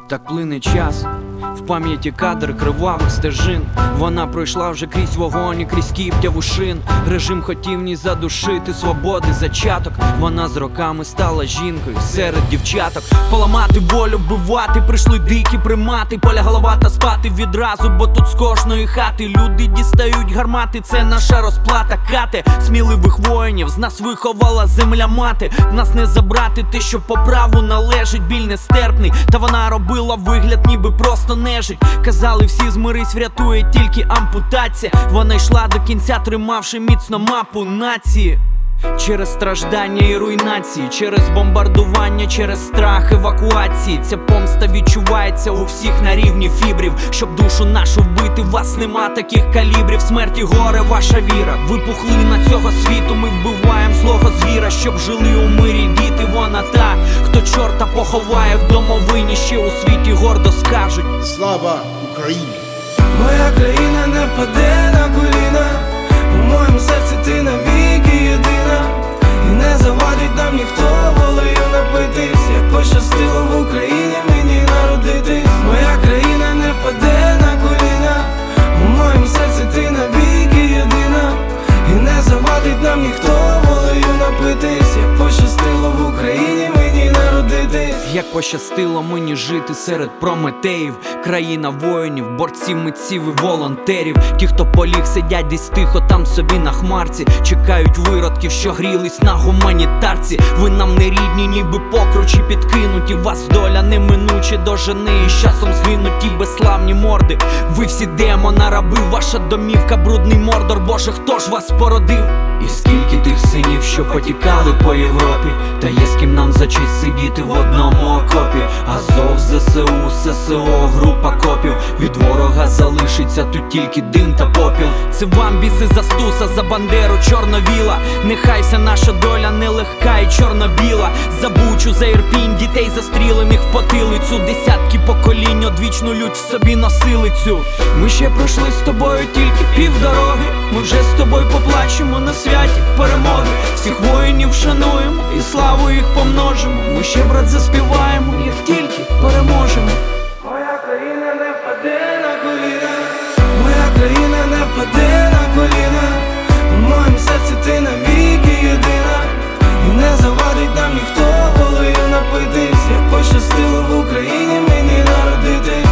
Так плине час, в пам'яті кадр кривавих стежин. Вона пройшла вже крізь вогонь і крізь кіптяву шин. Режим хотів в ній задушити свободи зачаток. Вона з роками стала жінкою серед дівчаток. Поламати волю, вбивати прийшли дикі примати. Полягла та спати відразу, бо тут з кожної хати люди дістають гармати. Це наша розплата, кати сміливих воїнів. З нас виховала земля мати. Нас не забрати те, що по праву належить. Біль нестерпний, та вона робила вигляд, ніби просто нежить. Казали всі, змирись, врятує тільки ампутація. Вона йшла до кінця, тримавши міцно мапу нації. Через страждання і руйнації, через бомбардування, через страх евакуації. Ця помста відчувається у всіх на рівні фібрів. Щоб душу нашу вбити, вас нема таких калібрів. Смерті горе ваша віра. Випухли на цього світу, ми вбиваєм злого звіра. Щоб жили у мирі діти, вона та, хто чорта поховає в домовині. Ще у світі гордо скажуть: Слава Україні! Моя країна не впаде на коліна. У моєму серці ти навіки єдина. І не завадить нам ніхто волею напитись. Як пощастило в Україні мені народитись. Моя країна не впаде на коліна. У моєму серці ти навіки єдина. І не завадить нам ніхто волею напитись. Як пощастило в Україні мені народитись. Як пощастило мені жити серед прометеїв. Країна воїнів, борців, митців і волонтерів. Ті, хто поліг, сидять десь тихо там собі на хмарці. Чекають виродків, що грілись на гуманітарці. Ви нам не рідні, ніби покручі підкинуті. Вас доля неминуче дожени, і з часом згинуть ті безславні морди. Ви всі демона раби, ваша домівка брудний Мордор. Боже, хто ж вас породив? І скільки тих синів, що потікали по Європі. Та є з ким нам за честь сидіти в одному окопі. Азов, ЗСУ, ССО, група копів. Від ворога залишиться тут тільки дим та попіл. Це вам біси за Стуса, за Бандеру, Чорновіла. Нехай вся наша доля нелегка і чорно-біла. За Бучу, за Ірпінь, дітей застрілених в потилицю. Десятки поколінь одвічну лють в собі носили цю. Ми ще пройшли з тобою тільки півдороги. Ми вже з тобою поплачемо на святі перемоги. Всіх воїнів шануємо і славу їх помножимо. Ми ще, брат, заспіваємо, як тільки переможемо. Моя країна не впаде на коліна. Моя країна не впаде на коліна. У моєму серці ти навіки єдина. І не завадить нам ніхто волею напитись. Як пощастило в Україні мені народитись.